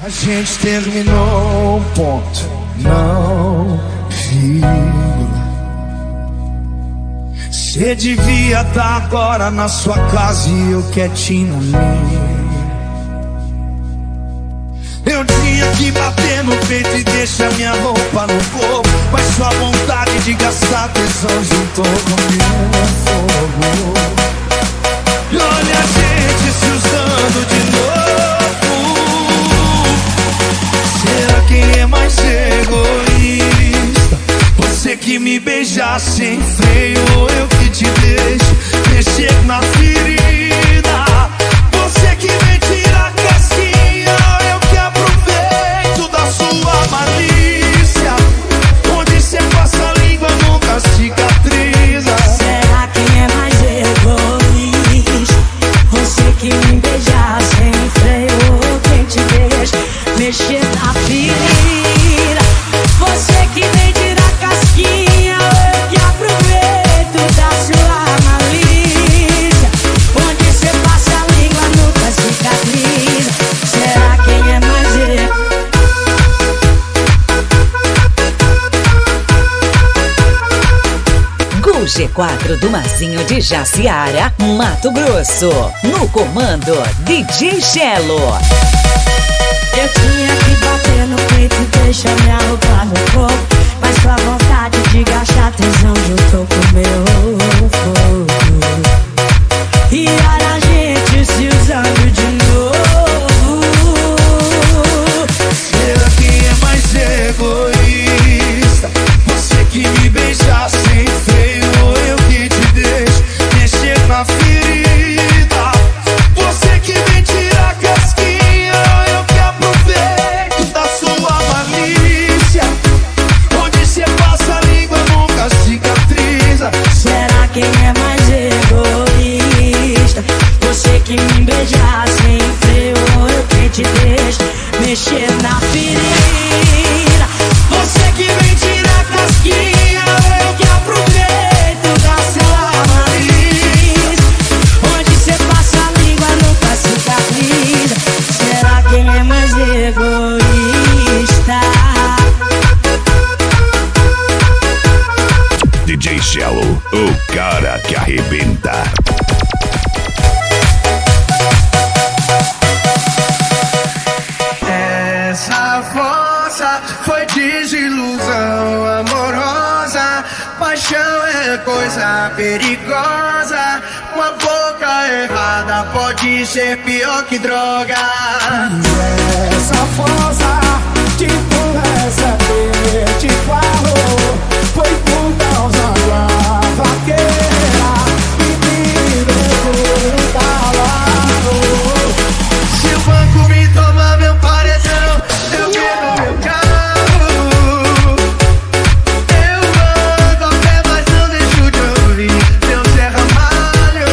A gente terminou, ponto, não vírgula. Cê devia estar agora na sua casa e eu quietinho na minha. Eu tinha que bater no peito e deixar minha roupa no corpo, mas sua vontade de gastar tesão juntou comigo no fogo. E olha a gente se usando de novo. Será quem é mais egoísta? Você que me beijar sem freio, ou eu que te deixo mexer na ferida? Você que vem tirar casquinha, ou eu que aproveito da sua malícia? Onde cê passa a língua nunca cicatriza. Será quem é mais egoísta? Você que me beijar sem freio, ou quem te deixa mexer na ferida? Você que vem tirar casquinha, eu que aproveito da sua malícia. Onde cê passa a língua nunca cicatriza. Será quem é mais Gol G4 do Marzinho de Jaciara, Mato Grosso. No comando, DJ Chelo. Eu tinha que bater no peito e deixar minha roupa no corpo, mas sua vontade de gastar tesão juntou com o meu fogo. E olha a gente se usando de novo. Será quem é mais egoísta? Você que me beijar sem freio, ou eu que te deixo mexer na ferida? Você que vem tirar casquinha, ou eu que aproveito da sua malícia? Onde cê passa a língua nunca cicatriza. Será quem é mais egoísta? Você que me beijar sem freio, ou eu que te deixo mexer na ferida? Você que vem tirar casquinha, ou eu que aproveito da sua malícia? Onde cê passa a língua nunca cicatriza. Será quem é mais egoísta? DJ Chelo, o cara que arrebenta. Essa força foi desilusão amorosa. Paixão é coisa perigosa. Uma boca errada pode ser pior que droga. Essa força de tu receber te falou, foi por causa da vaqueira e me levou um calado. Se o banco me toma meu paredão, eu quero meu carro. Eu ando a pé, mas não deixo de ouvir meu Zé Ramalho.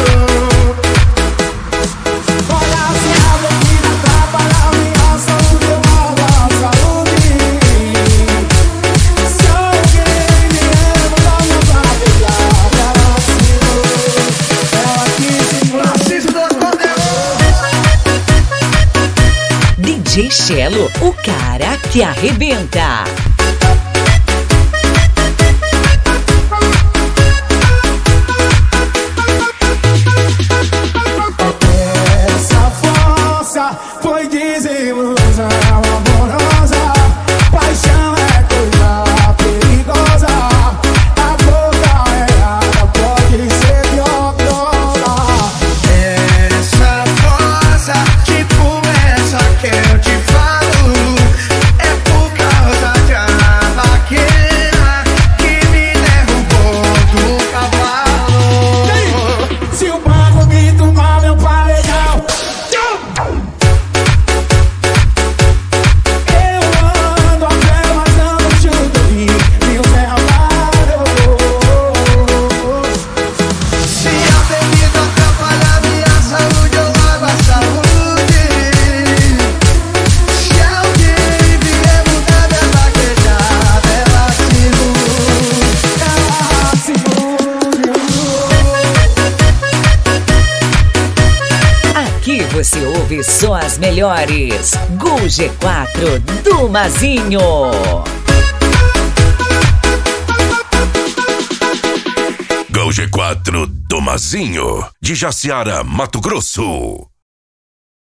Olha se a bebida atrapalha a minha saúde, eu guardo a saúde. Se alguém me lembra da minha vaquejada, ela quis Narciso dos Condenados. DJ Chelo, o cara que arrebenta. Essa força foi desilusão amorosa. Paixão é coisa perigosa. A boca errada pode ser pior que droga. Essa força, tipo essa que eu te falo, é por causa de ouve só as melhores. Gol G4 do Mazinho. Gol G4 do Mazinho, de Jaciara, Mato Grosso.